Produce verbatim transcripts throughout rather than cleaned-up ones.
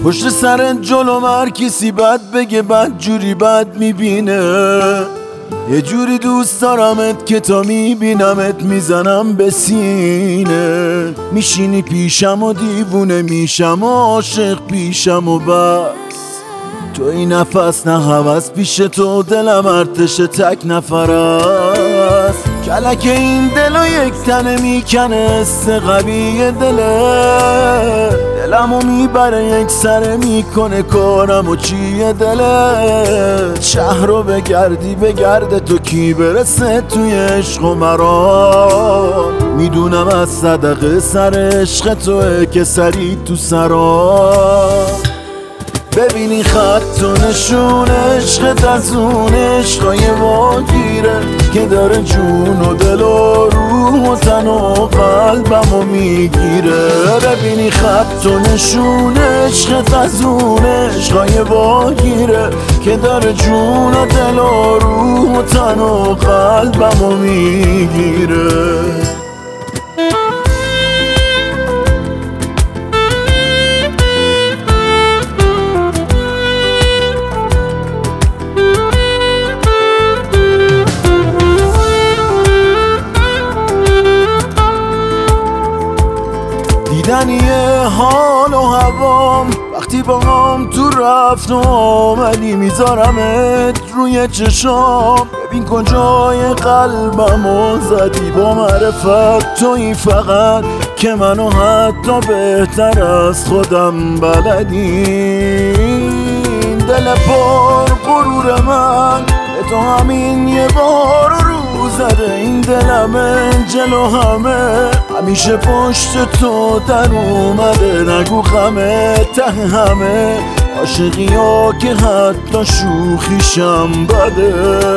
پشت سر جلو هر کسی بد بگه بد جوری بد میبینه. یه جوری دوست دارمت که تا میبینمت میزنم به سینه. میشینی پیشم و دیوونه میشم و عاشق پیشم و بس. تو این نفس نه هوس پیش تو دلم ارتش تک نفر است. کلک این دلو یک تنه میکنه است قوی دله. دلمو میبره یک سره میکنه کارم و چیه دله. شهر رو بگردی بگرده تو کی برسه توی عشق و مرا. میدونم از صدقه سر عشق توه که سری تو سرا. ببینی خط و نشون عشقت از اون عشقای واگیره که داره جون و دل و روح و تن و قلبمو میگیره. ببینی خط و نشون عشقت از اون عشقای واگیره که داره جون و دل و روح و تن و قلبمو میگیره. دیدنیه حال و هوام وقتی با هم تو رفت و آمدی. میذارمت روی چشام ببین کجای قلبمو زدی. با معرفت تویی فقط که منو حتی بهتر از خودم بلدی. دل پر غرور من به تو همین یه بار رو زده. این دلمه جلو همه همیشه پشت تو در اومده. نگو غمه ته همه عاشقی ها که حتی شوخیشم بده.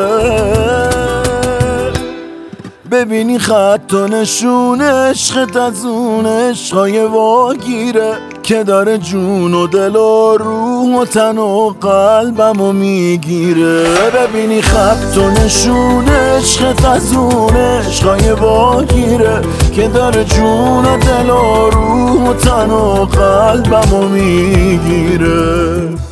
ببینی خط و نشون عشقت از اون عشقای واگیره که داره جون و دل و روح و تن و قلبمو میگیره. ببینی خط و نشون عشقت از اون عشقای واگیره که داره جون و دل و روح و تن و قلبمو میگیره.